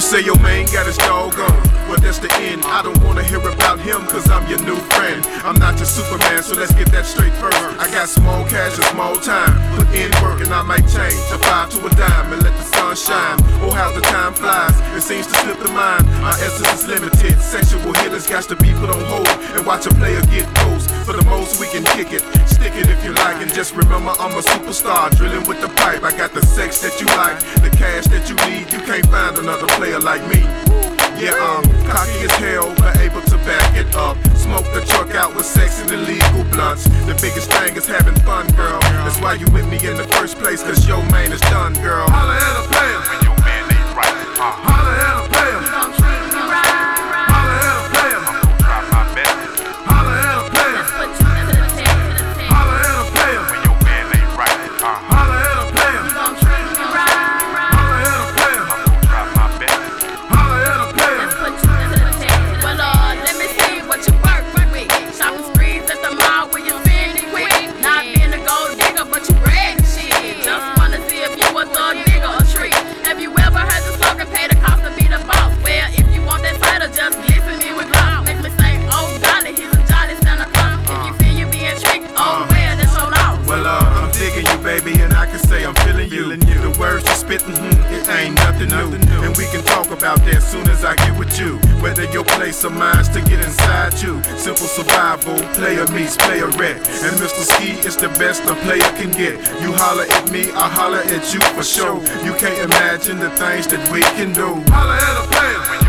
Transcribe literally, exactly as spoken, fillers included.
say your man got his dog on, well that's the end. I don't wanna hear about him cause I'm your new friend. I'm not your Superman, so let's get that straight first. I got small cash and small time, put in work and I might change a five to a dime and let the sun shine. Oh how the time flies, it seems to slip the mind. My essence is limited, sexual healers got to be put on hold and watch a player get goals. For the most we can kick it, stick it if you like, and just remember I'm a superstar drilling with the pipe. I got the sex that you like, the cash that you need. You can't find another player like me. Yeah, I'm cocky as hell, but able to back it up. Smoke the truck out with sex and illegal blunts. The biggest thing is having fun, girl. That's why you with me in the first place, cause your man is done, girl. Holla at a player when your man ain't right. Uh. Holla at a player. Holla at a player. I'm gonna try my best. Holla at a player. Holla at a player when your man ain't right. Uh. Holla at a player. Holla at a player. I'm gonna try my best. Holla at a player. Well, uh, let me see what you work with. Shopping sprees at the mall where you spend it quick. Not being a gold digger, but you brag shit. Just wanna see if you a thug nigga or trick. Have you ever heard the slogan, pay the cost to be the boss? Well, if you want that title, just listen me with love. Make me say, oh golly, he's a jolly Santa Claus. If you feel you being tricked, oh well, that's your loss. Well, uh, I'm digging you, baby, and I can say I'm feeling you. The words you're spitting, hmm, it ain't nothing new. And we can talk about that soon as I get with you. Whether your place or mine's to get inside you. Simple survival, player meets player wreck. And Mister Ski is the best a player can get. You holler at me, I holler at you for sure. You can't imagine the things that we can do. Holler at a player.